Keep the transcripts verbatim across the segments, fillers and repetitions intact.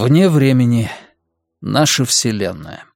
Вне времени. Наша Вселенная.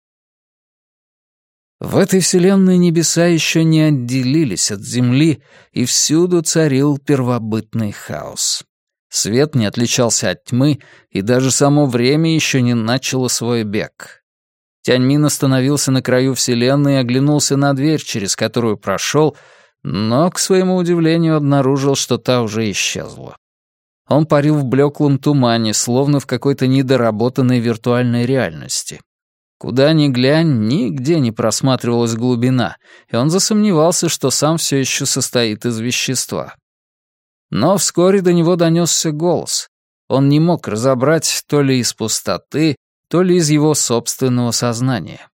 В этой Вселенной небеса еще не отделились от Земли, и всюду царил первобытный хаос. Свет не отличался от тьмы, и даже само время еще не начало свой бег. Тяньмин остановился на краю Вселенной и оглянулся на дверь, через которую прошел, но, к своему удивлению, обнаружил, что та уже исчезла. Он парил в блеклом тумане, словно в какой-то недоработанной виртуальной реальности. Куда ни глянь, нигде не просматривалась глубина, и он засомневался, что сам все еще состоит из вещества. Но вскоре до него донесся голос. Он не мог разобрать то ли из пустоты, то ли из его собственного сознания.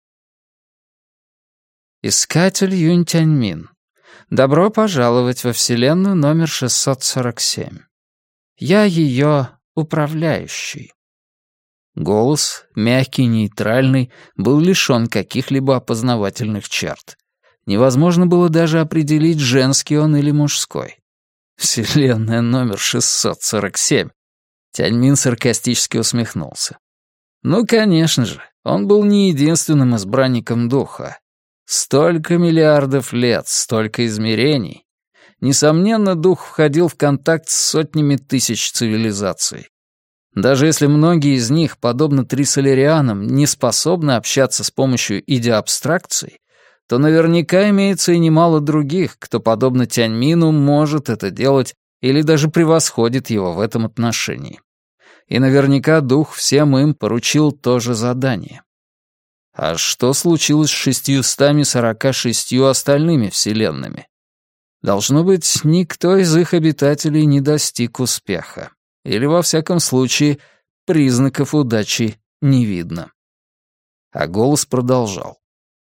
Искатель Юнь Тяньмин, добро пожаловать во Вселенную номер шестьсот сорок семь. Я ее управляющий. Голос, мягкий, нейтральный, был лишён каких-либо опознавательных черт. Невозможно было даже определить, женский он или мужской. Вселенная номер шестьсот сорок семь. Тяньмин саркастически усмехнулся. Ну, конечно же, он был не единственным избранником духа. Столько миллиардов лет, столько измерений. Несомненно, дух входил в контакт с сотнями тысяч цивилизаций. Даже если многие из них, подобно трисолерианам, не способны общаться с помощью идеоабстракций, то наверняка имеется и немало других, кто, подобно Тяньмину, может это делать или даже превосходит его в этом отношении. И наверняка дух всем им поручил то же задание. А что случилось с шестьюстами сорока шестью остальными вселенными? Должно быть, никто из их обитателей не достиг успеха. Или, во всяком случае, признаков удачи не видно. А голос продолжал.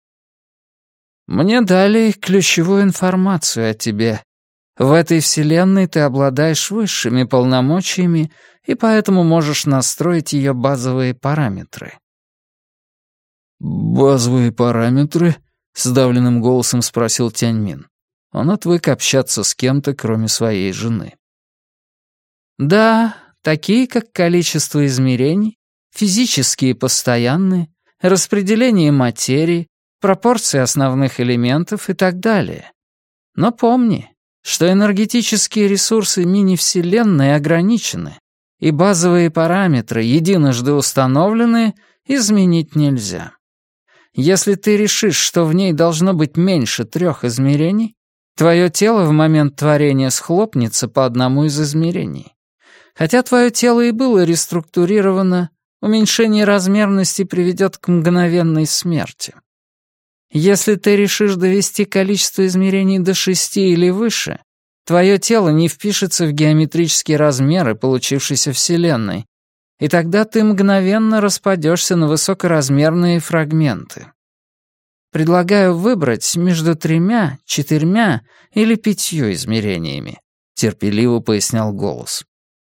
«Мне дали ключевую информацию о тебе. В этой вселенной ты обладаешь высшими полномочиями и поэтому можешь настроить ее базовые параметры». «Базовые параметры?» — сдавленным голосом спросил Тяньмин. Он отвык общаться с кем-то, кроме своей жены. «Да, такие как количество измерений, физические постоянные, распределение материи, пропорции основных элементов и так далее. Но помни, что энергетические ресурсы мини-вселенной ограничены, и базовые параметры, единожды установленные, изменить нельзя. Если ты решишь, что в ней должно быть меньше трех измерений, твое тело в момент творения схлопнется по одному из измерений. Хотя твое тело и было реструктурировано, уменьшение размерности приведет к мгновенной смерти. Если ты решишь довести количество измерений до шести или выше, твое тело не впишется в геометрические размеры получившейся Вселенной, и тогда ты мгновенно распадешься на высокоразмерные фрагменты. Предлагаю выбрать между тремя, четырьмя или пятью измерениями, терпеливо пояснял голос.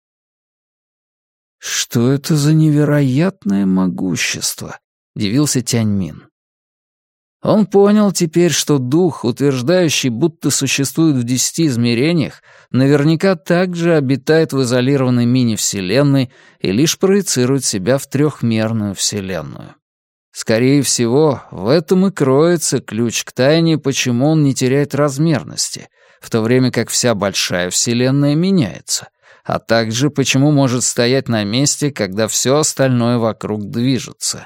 «Что это за невероятное могущество?» — дивился Тяньмин. Он понял теперь, что дух, утверждающий, будто существует в десяти измерениях, наверняка также обитает в изолированной мини-вселенной и лишь проецирует себя в трехмерную вселенную. Скорее всего, в этом и кроется ключ к тайне, почему он не теряет размерности, в то время как вся большая вселенная меняется, а также почему может стоять на месте, когда все остальное вокруг движется.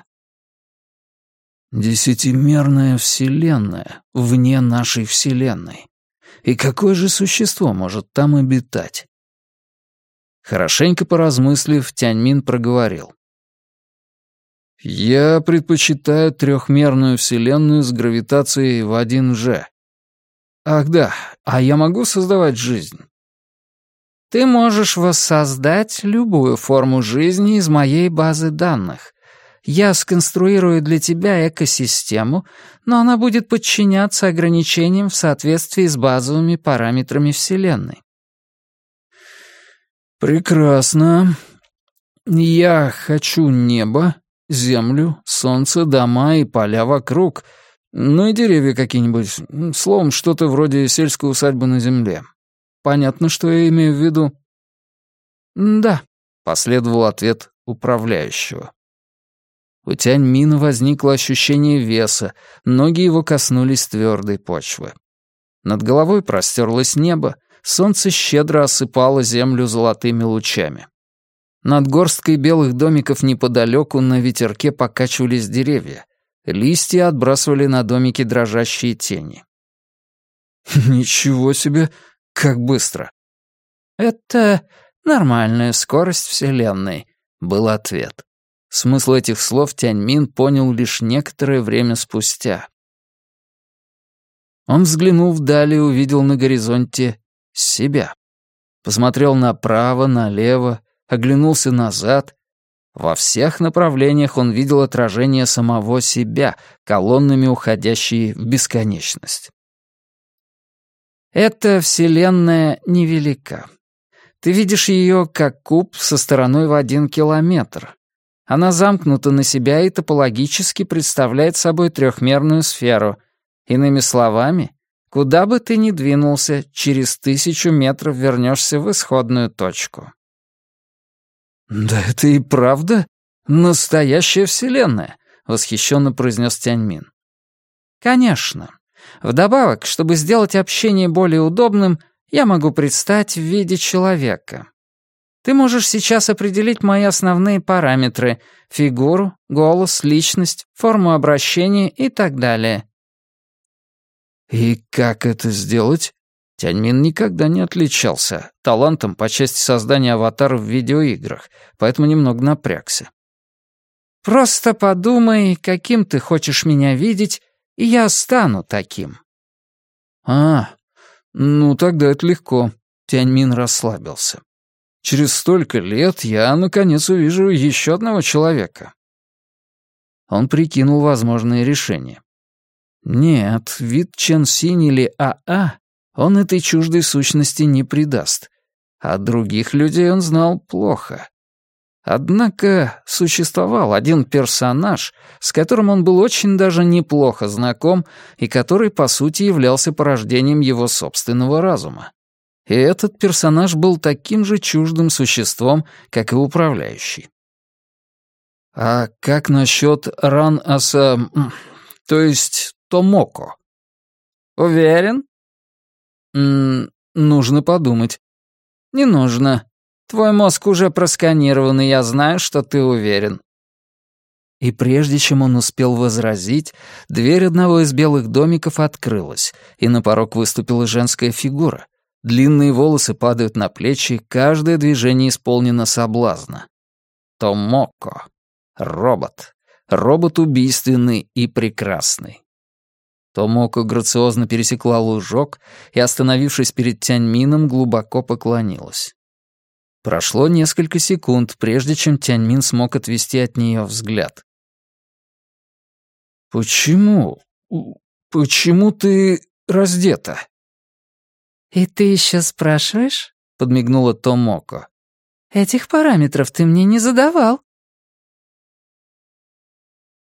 Десятимерная вселенная вне нашей вселенной. И какое же существо может там обитать? Хорошенько поразмыслив, Тяньмин проговорил. «Я предпочитаю трехмерную вселенную с гравитацией в один же. Ах да, а я могу создавать жизнь?» «Ты можешь воссоздать любую форму жизни из моей базы данных. Я сконструирую для тебя экосистему, но она будет подчиняться ограничениям в соответствии с базовыми параметрами Вселенной». «Прекрасно. Я хочу небо, землю, солнце, дома и поля вокруг, ну и деревья какие-нибудь, словом, что-то вроде сельской усадьбы на земле. Понятно, что я имею в виду?» «Да», — последовал ответ управляющего. У Тяньмина возникло ощущение веса, ноги его коснулись твердой почвы. Над головой простерлось небо, солнце щедро осыпало землю золотыми лучами. Над горсткой белых домиков неподалеку на ветерке покачивались деревья. Листья отбрасывали на домики дрожащие тени. «Ничего себе, как быстро!» «Это нормальная скорость Вселенной», — был ответ. Смысл этих слов Тяньмин понял лишь некоторое время спустя. Он взглянул вдаль и увидел на горизонте себя. Посмотрел направо, налево, оглянулся назад. Во всех направлениях он видел отражение самого себя, колоннами уходящие в бесконечность. Эта Вселенная невелика. Ты видишь ее как куб со стороной в один километр. Она замкнута на себя и топологически представляет собой трехмерную сферу. Иными словами, куда бы ты ни двинулся, через тысячу метров вернешься в исходную точку. «Да это и правда настоящая Вселенная», — восхищенно произнес Тяньмин. «Конечно. Вдобавок, чтобы сделать общение более удобным, я могу предстать в виде человека. Ты можешь сейчас определить мои основные параметры — фигуру, голос, личность, форму обращения и так далее». «И как это сделать?» Тяньмин никогда не отличался талантом по части создания аватаров в видеоиграх, поэтому немного напрягся. «Просто подумай, каким ты хочешь меня видеть, и я стану таким». «А, ну тогда это легко», — Тяньмин расслабился. «Через столько лет я, наконец, увижу еще одного человека». Он прикинул возможные решения. Нет, вид Чен Синь или АА он этой чуждой сущности не придаст, а других людей он знал плохо. Однако существовал один персонаж, с которым он был очень даже неплохо знаком и который, по сути, являлся порождением его собственного разума. И этот персонаж был таким же чуждым существом, как и управляющий. А как насчет Ран-Аса... то есть Томоко? Уверен? М-м, нужно подумать. Не нужно. Твой мозг уже просканирован, и я знаю, что ты уверен. И прежде чем он успел возразить, дверь одного из белых домиков открылась, и на порог выступила женская фигура. Длинные волосы падают на плечи, каждое движение исполнено соблазна. Томоко. Робот. Робот убийственный и прекрасный. Томоко грациозно пересекла лужок и, остановившись перед Тяньмином, глубоко поклонилась. Прошло несколько секунд, прежде чем Тяньмин смог отвести от нее взгляд. «Почему? Почему ты раздета?» «И ты еще спрашиваешь?» — подмигнула Томоко. «Этих параметров ты мне не задавал».